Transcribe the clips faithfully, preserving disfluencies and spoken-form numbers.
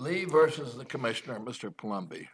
Lee versus the Commissioner, Mister Palumbi.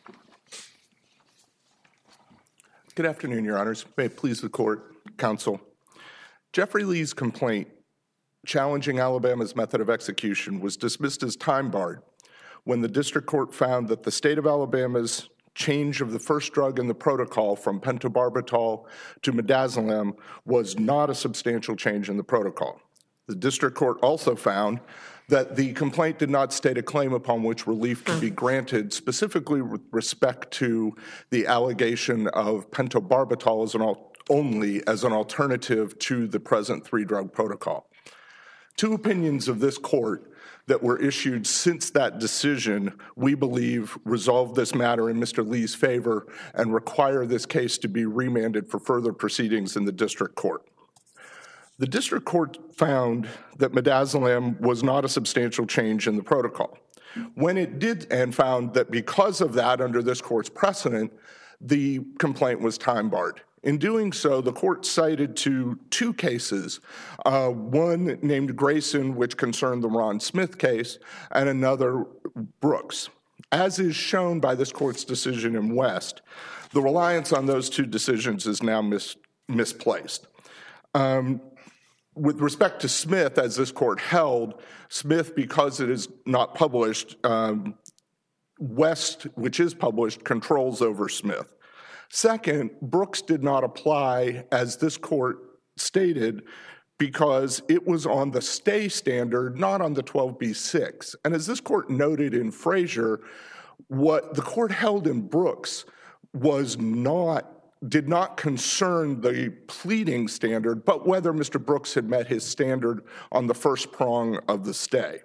Good afternoon, Your Honors. May it please the Court, Counsel. Jeffrey Lee's complaint challenging Alabama's method of execution was dismissed as time-barred when the District Court found that the state of Alabama's change of the first drug in the protocol from pentobarbital to midazolam was not a substantial change in the protocol. The District Court also found that the complaint did not state a claim upon which relief could be granted, specifically with respect to the allegation of pentobarbital as an al- only as an alternative to the present three-drug protocol. Two opinions of this court that were issued since that decision, we believe, resolve this matter in Mister Lee's favor and require this case to be remanded for further proceedings in the District Court. The District Court found that midazolam was not a substantial change in the protocol. When it did, and found that because of that, under this court's precedent, the complaint was time-barred. In doing so, the court cited to two cases, uh, one named Grayson, which concerned the Ron Smith case, and another Brooks. As is shown by this court's decision in West, the reliance on those two decisions is now mis- misplaced. Um, With respect to Smith, as this court held, Smith, because it is not published, um, West, which is published, controls over Smith. Second, Brooks did not apply, as this court stated, because it was on the stay standard, not on the twelve B six. And as this court noted in Frazier, what the court held in Brooks was not did not concern the pleading standard, but whether Mister Brooks had met his standard on the first prong of the stay.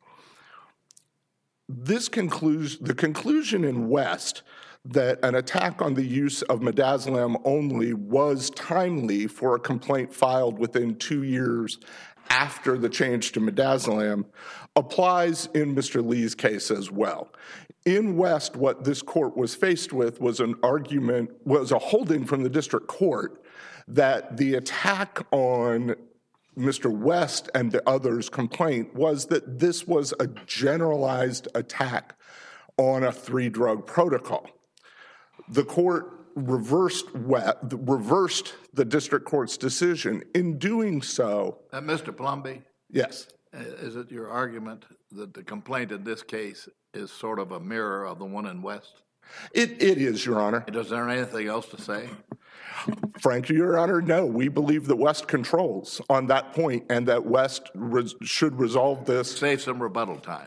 This concludes the conclusion in West that an attack on the use of midazolam only was timely for a complaint filed within two years after the change to midazolam applies in Mister Lee's case as well. In West, what this court was faced with was an argument, was a holding from the district court that the attack on Mister West and the others' complaint was that this was a generalized attack on a three-drug protocol. The court reversed reversed the district court's decision. In doing so, Uh, Mister Palumbi, yes. is it your argument that the complaint in this case is sort of a mirror of the one in West? It, it is, Your Honor. Is there anything else to say? Frankly, Your Honor, no. We believe that West controls on that point and that West res- should resolve this. Save some rebuttal time.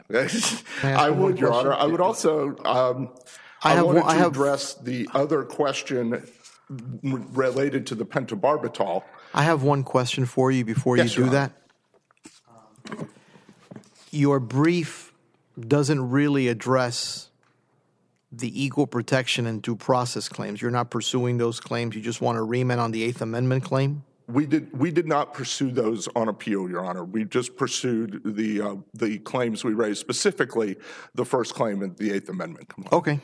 I would, Your Honor. I would also, um, I, I wanted one, to I have... address the other question related to the pentobarbital. I have one question for you before yes, you do Your that. Um, your brief doesn't really address the equal protection and due process claims. You're not pursuing those claims. You just want to remand on the Eighth Amendment claim? We did we did not pursue those on appeal, Your Honor. We just pursued the uh, the claims we raised, specifically the first claim in the Eighth Amendment complaint. Okay.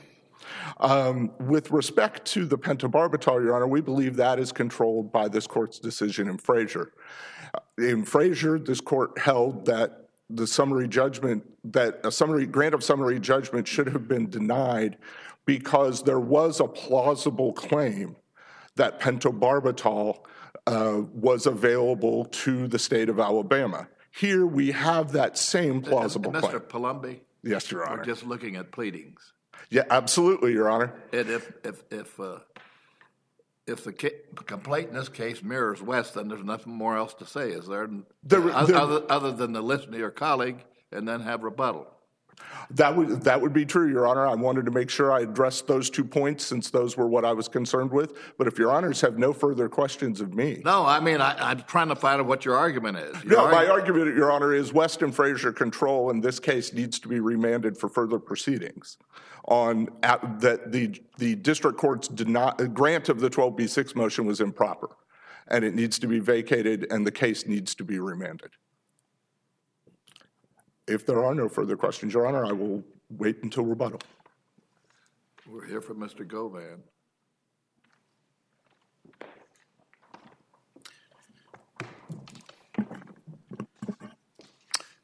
Um, with respect to the pentobarbital, Your Honor, we believe that is controlled by this court's decision in Frazier. In Frazier, this court held that the summary judgment, that a summary grant of summary judgment should have been denied because there was a plausible claim that pentobarbital uh, was available to the state of Alabama. Here we have that same plausible and, and Mister claim. Palumbi? Yes, Your Honor. We're just looking at pleadings. Yeah, absolutely, Your Honor. And if if if uh, if the ca- complaint in this case mirrors West, then there's nothing more else to say, is there? There, uh, there other, other than to listen to your colleague and then have rebuttal. That would that would be true, Your Honor. I wanted to make sure I addressed those two points since those were what I was concerned with. But if Your Honors have no further questions of me. No, I mean, I, I'm trying to find out what your argument is. Your no, argu- my argument, Your Honor, is West and Frazier control in this case needs to be remanded for further proceedings on at, that the the district court's deny, grant of the twelve B six motion was improper, and it needs to be vacated and the case needs to be remanded. If there are no further questions, Your Honor, I will wait until rebuttal. We're here for Mister Govan.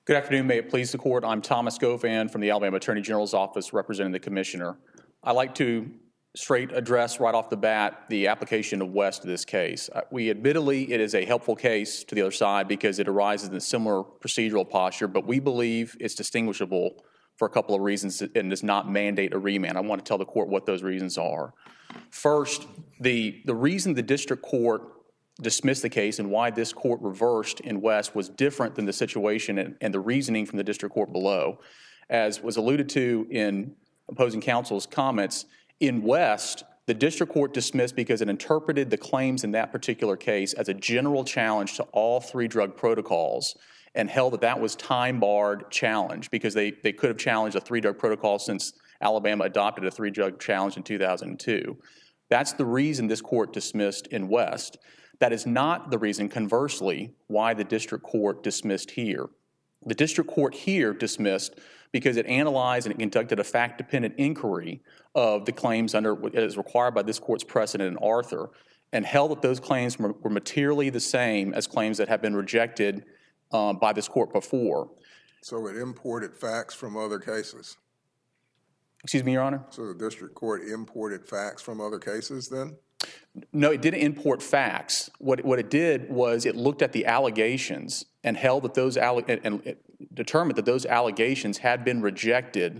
Good afternoon. May it please the court. I'm Thomas Govan from the Alabama Attorney General's Office representing the commissioner. I'd like to straight address right off the bat the application of West to this case. We admittedly, it is a helpful case to the other side because it arises in a similar procedural posture, but we believe it's distinguishable for a couple of reasons and does not mandate a remand. I want to tell the court what those reasons are. First, the, the reason the district court dismissed the case and why this court reversed in West was different than the situation and, and the reasoning from the district court below. As was alluded to in opposing counsel's comments, in West, the district court dismissed because it interpreted the claims in that particular case as a general challenge to all three drug protocols and held that that was time-barred challenge because they, they could have challenged a three-drug protocol since Alabama adopted a three-drug challenge in two thousand two. That's the reason this court dismissed in West. That is not the reason, conversely, why the district court dismissed here. The district court here dismissed because it analyzed and it conducted a fact-dependent inquiry of the claims under as required by this court's precedent in Arthur and held that those claims were, were materially the same as claims that have been rejected um, by this court before. So it imported facts from other cases? Excuse me, Your Honor? So the district court imported facts from other cases then? No, it didn't import facts. What, what it did was it looked at the allegations and held that those alle- and, and determined that those allegations had been rejected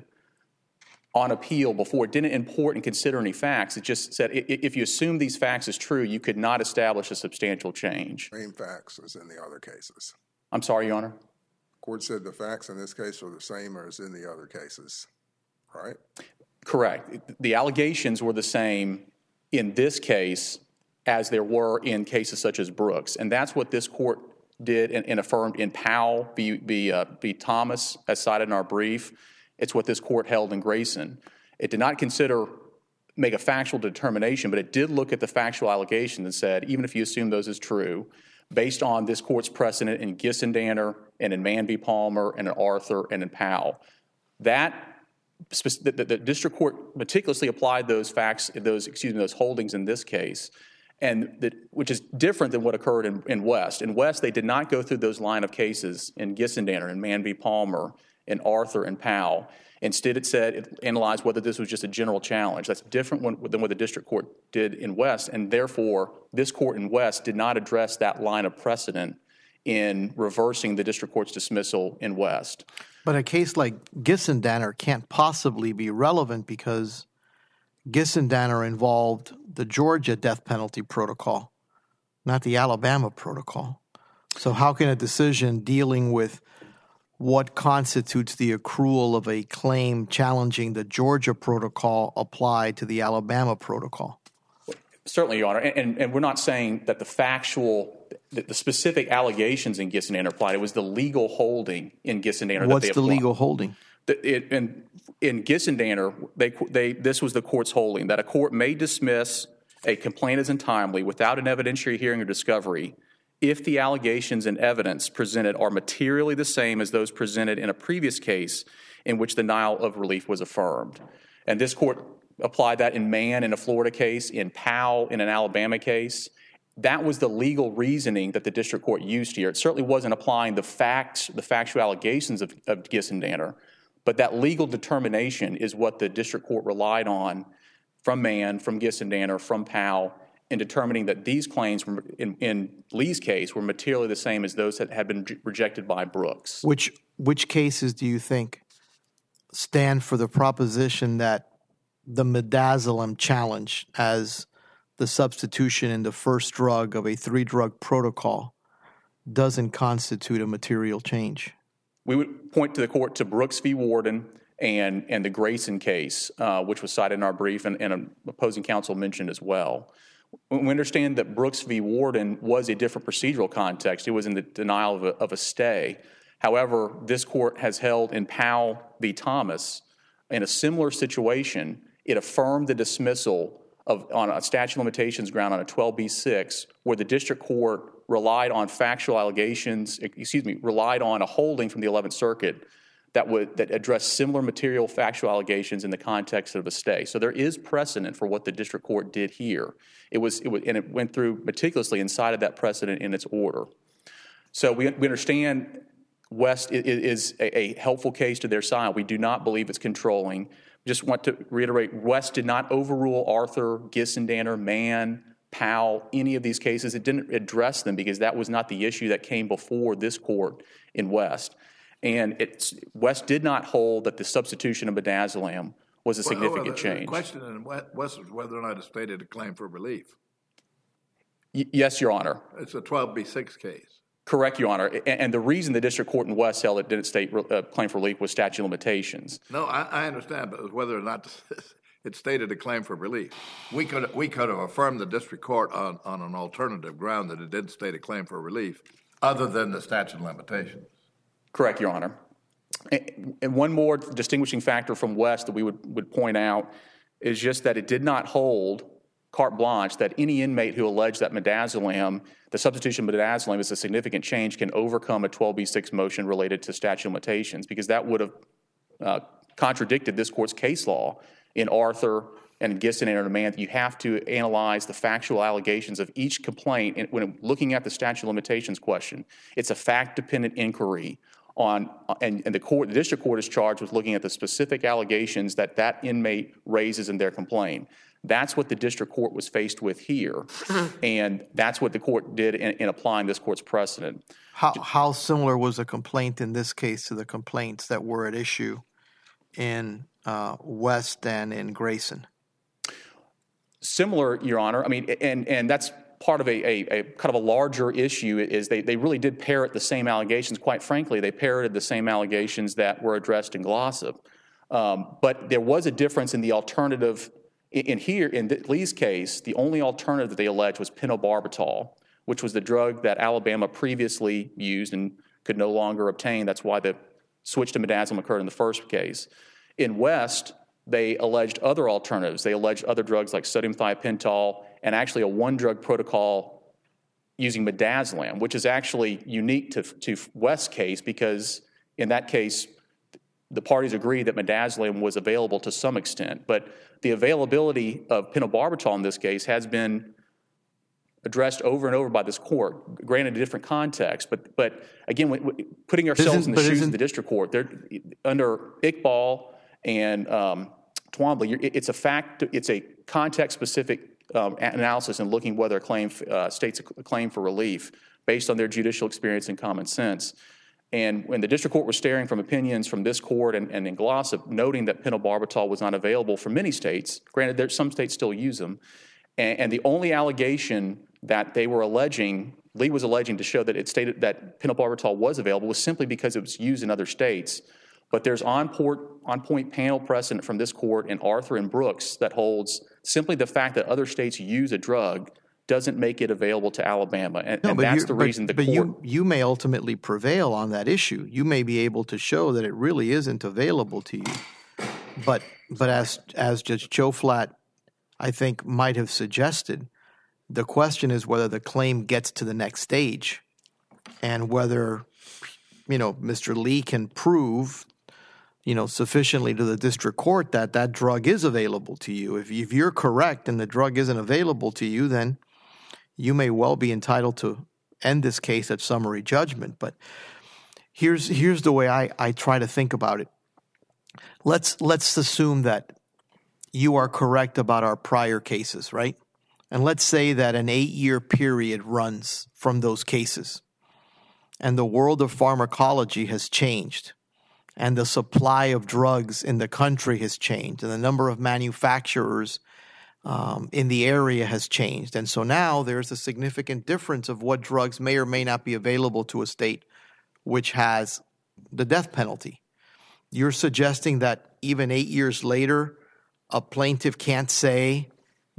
on appeal before. It didn't import and consider any facts. It just said if you assume these facts as true, you could not establish a substantial change. Same facts as in the other cases. I'm sorry, Your Honor? The court said the facts in this case are the same as in the other cases, right? Correct. The allegations were the same in this case as there were in cases such as Brooks. And that's what this court did and, and affirmed in Powell v. v, uh, v. Thomas, as cited in our brief. It's what this court held in Grayson. It did not consider, make a factual determination, but it did look at the factual allegations and said, even if you assume those as true, based on this court's precedent in Gissendaner and in Mann v. Palmer and in Arthur and in Powell, that The, the, the district court meticulously applied those facts, those excuse me, those holdings in this case, and that which is different than what occurred in, in West. In West, they did not go through those line of cases in Gissendaner and Mann v. Palmer, in Arthur and Powell. Instead, it said it analyzed whether this was just a general challenge. That's different when, than what the district court did in West, and therefore, this court in West did not address that line of precedent in reversing the district court's dismissal in West. But a case like Gissendaner can't possibly be relevant because Gissendaner involved the Georgia death penalty protocol, not the Alabama protocol. So how can a decision dealing with what constitutes the accrual of a claim challenging the Georgia protocol apply to the Alabama protocol? Certainly, Your Honor, and, and we're not saying that the factual, the, the specific allegations in Gissendaner applied. It was the legal holding in Gissendaner. What's that the they legal holding? The, it, in, in Gissendaner, they, they, this was the court's holding, that a court may dismiss a complaint as untimely without an evidentiary hearing or discovery if the allegations and evidence presented are materially the same as those presented in a previous case in which the denial of relief was affirmed. And this court applied that in Mann in a Florida case, in Powell in an Alabama case. That was the legal reasoning that the district court used here. It certainly wasn't applying the facts, the factual allegations of, of Gissendaner, but that legal determination is what the district court relied on from Mann, from Gissendaner, from Powell, in determining that these claims were, in, in Lee's case were materially the same as those that had been rejected by Brooks. Which which cases do you think stand for the proposition that the midazolam challenge as the substitution in the first drug of a three-drug protocol doesn't constitute a material change? We would point to the court to Brooks v. Warden and, and the Grayson case, uh, which was cited in our brief and, and an opposing counsel mentioned as well. We understand that Brooks v. Warden was a different procedural context. It was in the denial of a, of a stay. However, this court has held in Powell v. Thomas, in a similar situation, it affirmed the dismissal of on a statute of limitations ground on a twelve b six, where the district court relied on factual allegations, excuse me, relied on a holding from the eleventh Circuit that would that addressed similar material factual allegations in the context of a stay. So there is precedent for what the district court did here. It was, it was and it went through meticulously inside of that precedent in its order. So we, we understand West is a helpful case to their side. We do not believe it's controlling. Just want to reiterate, West did not overrule Arthur, Gissendaner, Mann, Powell, any of these cases. It didn't address them because that was not the issue that came before this court in West. And it's, West did not hold that the substitution of midazolam was a significant well, the, change. The question in West is whether or not it stated a claim for relief. Y- yes, Your Honor. It's a twelve B six case. Correct, Your Honor. And, and the reason the district court in West held it didn't state a uh, claim for relief was statute of limitations. No, I, I understand, but it was whether or not it stated a claim for relief. We could we could have affirmed the district court on, on an alternative ground that it didn't state a claim for relief, other than the statute of limitations. Correct, Your Honor. And, and one more distinguishing factor from West that we would, would point out is just that it did not hold carte blanche that any inmate who alleged that midazolam, the substitution of midazolam is a significant change, can overcome a twelve B six motion related to statute of limitations, because that would have uh, contradicted this court's case law in Arthur and Gissendaner and Mann. You have to analyze the factual allegations of each complaint. And when looking at the statute of limitations question, it's a fact-dependent inquiry on, and, and the court, the district court is charged with looking at the specific allegations that that inmate raises in their complaint. That's what the district court was faced with here, and that's what the court did in, in applying this court's precedent. How, how similar was the complaint in this case to the complaints that were at issue in uh, West and in Grayson? Similar, Your Honor. I mean, and and that's part of a, a, a kind of a larger issue is they, they really did parrot the same allegations. Quite frankly, they parroted the same allegations that were addressed in Glossop. Um, but there was a difference in the alternative. In, in here, in Lee's case, the only alternative that they alleged was pentobarbital, which was the drug that Alabama previously used and could no longer obtain. That's why the switch to midazolam occurred in the first case. In West, they alleged other alternatives. They alleged other drugs like sodium thiopental and actually a one-drug protocol using midazolam, which is actually unique to, to West's case because in that case, the parties agreed that midazolam was available to some extent. But the availability of pentobarbital in this case has been addressed over and over by this court, granted a different context. But but again, putting ourselves isn't, in the shoes isn't, of the district court, they're, under Iqbal and um, Twombly, it's a fact, it's a context-specific um, analysis in looking whether a claim uh, states a claim for relief based on their judicial experience and common sense. And when the district court was staring from opinions from this court and, and in Glossop, noting that pentobarbital was not available for many states, granted there, some states still use them, and, and the only allegation that they were alleging, Lee was alleging to show that it stated that pentobarbital was available was simply because it was used in other states. But there's on-point, on-point panel precedent from this court in Arthur and Brooks that holds simply the fact that other states use a drug doesn't make it available to Alabama. And, no, and but that's the but, reason the but court... you, you may ultimately prevail on that issue. You may be able to show that it really isn't available to you. But but as as Judge Joe Flatt, I think, might have suggested, the question is whether the claim gets to the next stage and whether, you know, Mister Lee can prove, you know, sufficiently to the district court that that drug is available to you. If, if you're correct and the drug isn't available to you, then you may well be entitled to end this case at summary judgment. But here's here's the way I, I try to think about it. Let's let's assume that you are correct about our prior cases, right? And let's say that an eight-year period runs from those cases, and the world of pharmacology has changed, and the supply of drugs in the country has changed, and the number of manufacturers um, in the area has changed. And so now there's a significant difference of what drugs may or may not be available to a state which has the death penalty. You're suggesting that even eight years later, a plaintiff can't say,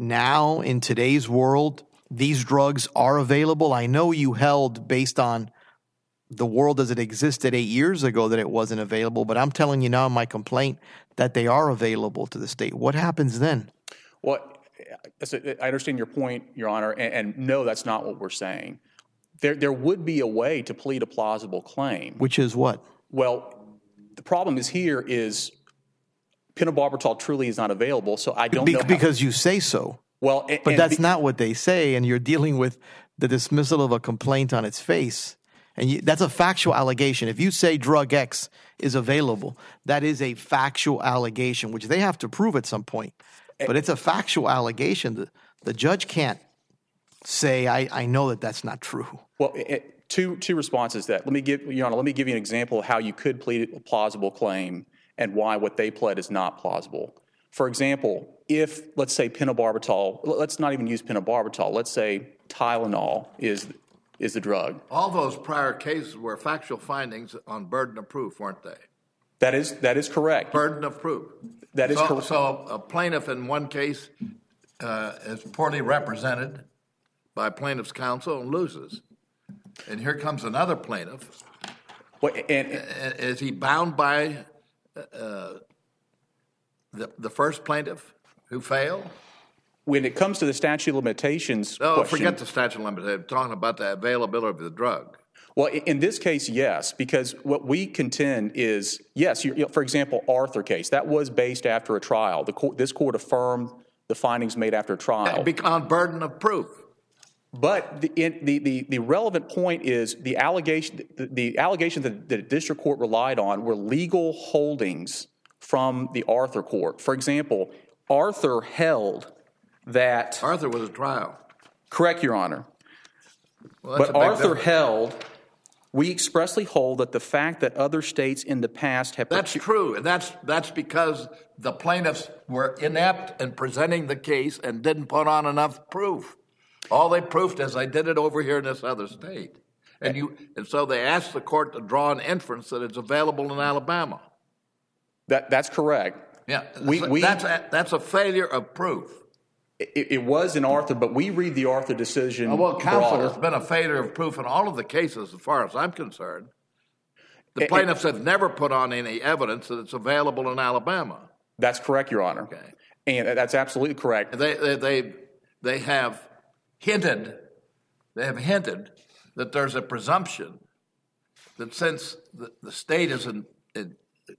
now in today's world, these drugs are available? I know you held based on the world as it existed eight years ago that it wasn't available, but I'm telling you now in my complaint that they are available to the state. What happens then? Well, I understand your point, Your Honor, and, and no, that's not what we're saying. There, there would be a way to plead a plausible claim. Which is what? Well, the problem is here is pentobarbital truly is not available, so I don't Be- know how, because you say so. Well, and, but and that's be, not what they say, and you're dealing with the dismissal of a complaint on its face. And you, that's a factual allegation. If you say drug X is available, that is a factual allegation, which they have to prove at some point. But it's a factual allegation. The, the judge can't say, I, I know that that's not true. Well, it, two two responses to that. Let me give, Your Honor, let me give you an example of how you could plead a plausible claim and why what they pled is not plausible. For example, if, let's say, pentobarbital, let's not even use pentobarbital, let's say Tylenol is is the drug. All those prior cases were factual findings on burden of proof, weren't they? That is that is correct. Burden of proof. That is so, correct. So a plaintiff in one case uh, is poorly represented by plaintiff's counsel and loses. And here comes another plaintiff. Well, and, and, is he bound by uh, the, the first plaintiff who failed? When it comes to the statute of limitations No, question, forget the statute of limitations. I'm talking about the availability of the drug. Well, in this case, yes, because what we contend is, yes, you, you know, for example, Arthur case, that was based after a trial. The court, this court affirmed the findings made after a trial. On burden of proof. But the, in, the, the, the relevant point is the allegation, the, the allegations that the district court relied on were legal holdings from the Arthur court. For example, Arthur held that... Arthur was a trial. Correct, Your Honor. Well, but Arthur held, we expressly hold that the fact that other states in the past have... That's true, and that's that's because the plaintiffs were inept in presenting the case and didn't put on enough proof. All they proved is I did it over here in this other state. And you and so they asked the court to draw an inference that it's available in Alabama. That That's correct. Yeah, we, we, that's, a, that's a failure of proof. It, it was in Arthur, but we read the Arthur decision. Oh, well, counsel, broader. there's been a failure of proof in all of the cases as far as I'm concerned. The it, plaintiffs have never put on any evidence that it's available in Alabama. That's correct, Your Honor. Okay. And that's absolutely correct. They, they, they, they have hinted, they have hinted that there's a presumption that since the, the state is in, in,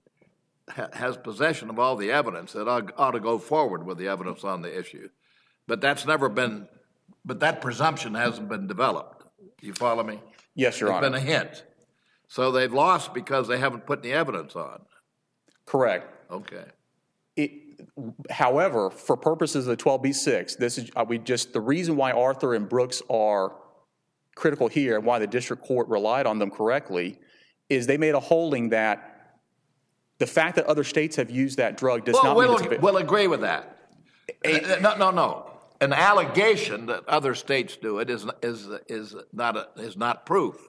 has possession of all the evidence, it ought, ought to go forward with the evidence on the issue. But that's never been, but that presumption hasn't been developed. You follow me? Yes, Your it's Honor. It's been a hint. So they've lost because they haven't put any evidence on. Correct. Okay. It, however, for purposes of the twelve B six, this is uh, we just the reason why Arthur and Brooks are critical here and why the district court relied on them correctly is they made a holding that the fact that other states have used that drug does well, not we'll, mean it's we'll agree with that. Uh, no, no, no. An allegation that other states do it is is is not a, is not proof.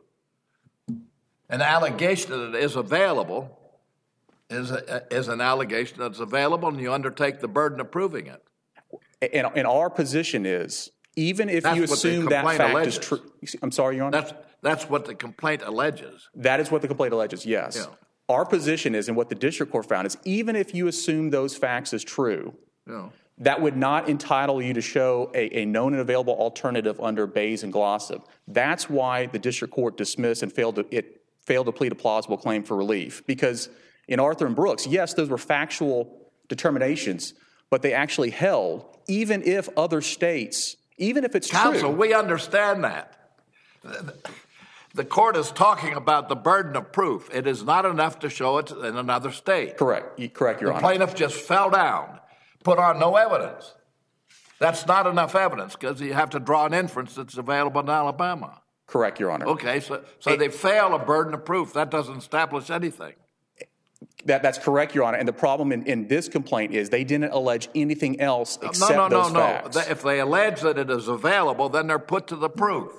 An allegation that it is available is a, is an allegation that's available, and you undertake the burden of proving it. And, and our position is, even if That's you what the assume that complaint fact alleges. is true, I'm sorry, Your Honor. That's that's what the complaint alleges. That is what the complaint alleges. Yes. Yeah. Our position is, and what the district court found is, even if you assume those facts as true. Yeah. That would not entitle you to show a, a known and available alternative under Bays and Glossop. That's why the district court dismissed and failed to it failed to plead a plausible claim for relief. Because in Arthur and Brooks, yes, those were factual determinations, but they actually held, even if other states, even if it's Counsel, true. we understand that. The court is talking about the burden of proof. It is not enough to show it in another state. Correct. Correct, Your the Honor. Plaintiff just fell down. Put on no evidence. That's not enough evidence because you have to draw an inference that's available in Alabama. Correct, Your Honor. Okay, so so they fail a burden of proof. That doesn't establish anything. That, that's correct, Your Honor. And the problem in, in this complaint is they didn't allege anything else except no, no, those no, facts. no. If they allege that it is available, then they're put to the proof.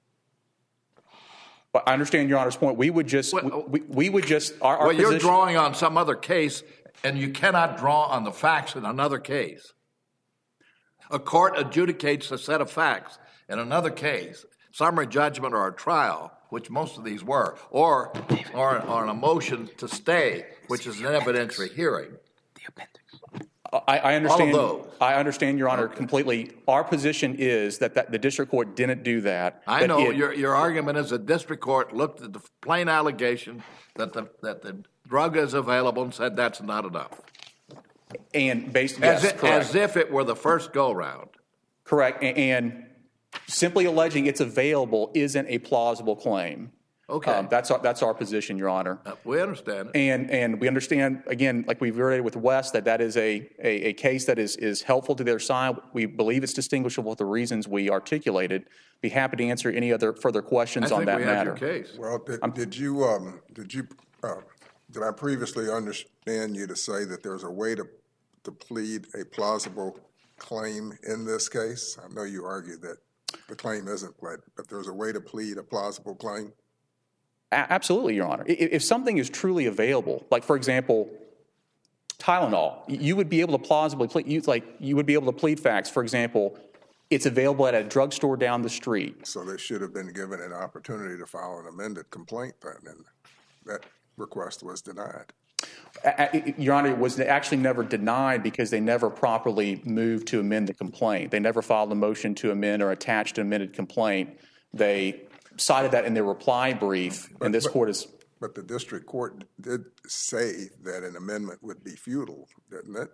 But I understand Your Honor's point. We would just, well, we, we would just, our, our well, position. you're drawing on some other case, and you cannot draw on the facts in another case. A court adjudicates a set of facts in another case, summary judgment or a trial, which most of these were, or or, or a motion to stay, which is an evidentiary hearing. I, I understand. All of those. I understand, Your Honor, completely. Our position is that, that the district court didn't do that. I that know it, your your argument is the district court looked at the plain allegation that the that the drug is available and said that's not enough. And based, As, yes, it, correct. as if it were the first go round. Correct. And, and simply alleging it's available isn't a plausible claim. Okay. Um, that's our, that's our position, Your Honor. Uh, we understand it. And and we understand, again, like we've reiterated with West, that that is a, a, a case that is, is helpful to their side. We believe it's distinguishable for the reasons we articulated. Be happy to answer any other further questions I on think that we matter. have your case. Well, did, did you, um, did you, uh, did I previously understand you to say that there's a way to, to plead a plausible claim in this case? I know you argued that the claim isn't pled, but there's a way to plead a plausible claim? A- absolutely, Your Honor. If, if something is truly available, like, for example, Tylenol, you would be able to plausibly plead, you, like, you would be able to plead facts. For example, it's available at a drugstore down the street. So they should have been given an opportunity to file an amended complaint then, and that request was denied. Your Honor, it was actually never denied because they never properly moved to amend the complaint. They never filed a motion to amend or attached an amended complaint. They cited that in their reply brief, But- and this but- court is... But the district court did say that an amendment would be futile, didn't it?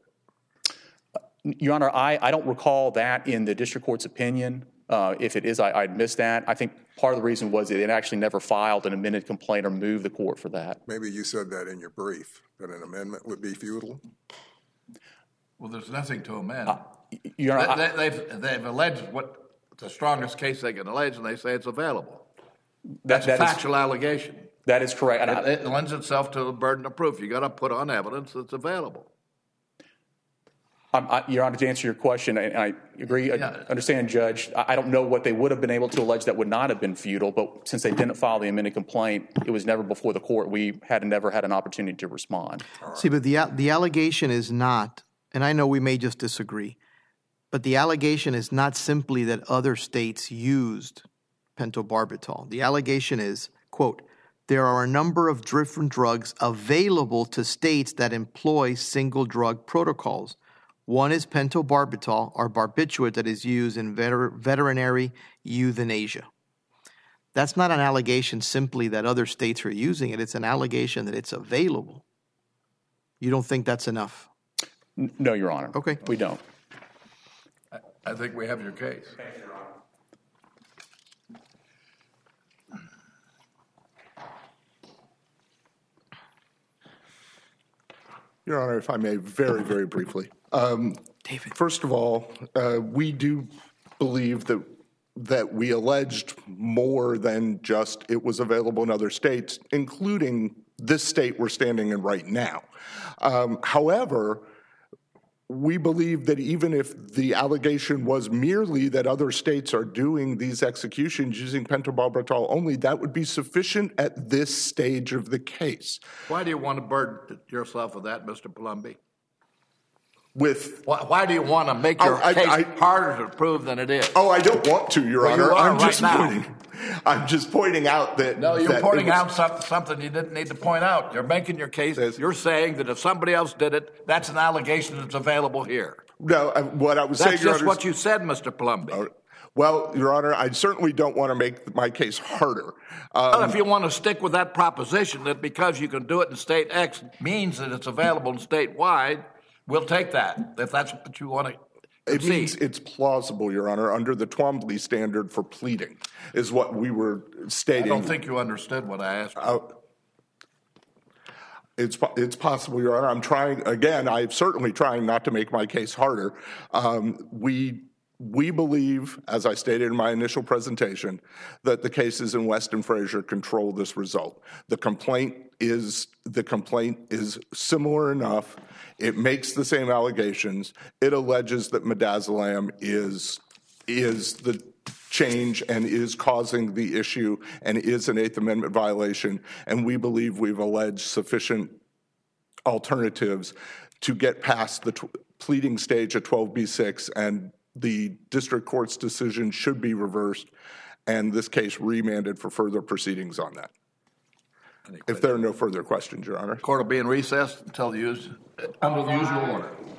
Your Honor, I, I don't recall that in the district court's opinion. Uh, if it is, I, I'd missed that. I think part of the reason was it actually never filed an amended complaint or moved the court for that. Maybe you said that in your brief, that an amendment would be futile? Well, there's nothing to amend. Uh, Your Honor, they, I- they, they've, they've alleged what the strongest case they can allege, and they say it's available. that, That's that a is, factual allegation. that is correct. And I- It, it lends itself to the burden of proof. You got to put on evidence that's available. Um, I, Your Honor, to answer your question, and I agree, I Yeah. understand, Judge, I, I don't know what they would have been able to allege that would not have been futile, but since they didn't file the amended complaint, it was never before the court. We had never had an opportunity to respond. See, but the, the allegation is not, and I know we may just disagree, but the allegation is not simply that other states used pentobarbital. The allegation is, quote, there are a number of different drugs available to states that employ single drug protocols. One is pentobarbital, or barbiturate, that is used in veter- veterinary euthanasia. That's not an allegation simply that other states are using it. It's an allegation that it's available. You don't think that's enough? N- No, Your Honor. Okay. We don't. I, I think we have your case. Your Honor, if I may, very, very briefly. Um, David. First of all, uh, we do believe that that we alleged more than just it was available in other states, including this state we're standing in right now. Um, however, we believe that even if the allegation was merely that other states are doing these executions using pentobarbital only, that would be sufficient at this stage of the case. Why do you want to burden yourself with that, Mister Palumbi? With Why, why do you want to make your Oh, I- case I- harder to prove than it is? Oh, I don't want to, Your Well, you Honor. are I'm right just now. pointing. I'm just pointing out that. No, you're that pointing it was- out some, something you didn't need to point out. You're making your case. Yes. You're saying that if somebody else did it, that's an allegation that's available here. No, I- what I was That's saying, Your just Honor. what you said, Mister Palumbi. Well, Your Honor, I certainly don't want to make my case harder. Um, Well, if you want to stick with that proposition that because you can do it in state X means that it's available in statewide, we'll take that if that's what you want to It concede. means it's plausible, Your Honor, under the Twombly standard for pleading, is what we were I stating. don't think you understood what I asked you. Uh, It's po- it's possible, Your Honor. I'm trying again. I'm certainly trying not to make my case harder. Um, we we believe, as I stated in my initial presentation, that the cases in West and Frazier control this result. The complaint is the complaint is similar enough. It makes the same allegations. It alleges that midazolam is is the change and is causing the issue and is an Eighth Amendment violation, and we believe we've alleged sufficient alternatives to get past the tw- pleading stage at twelve B six, and the district court's decision should be reversed, and this case remanded for further proceedings on that. If there are no further questions, Your Honor. Court will be in recess until the use, under the usual order.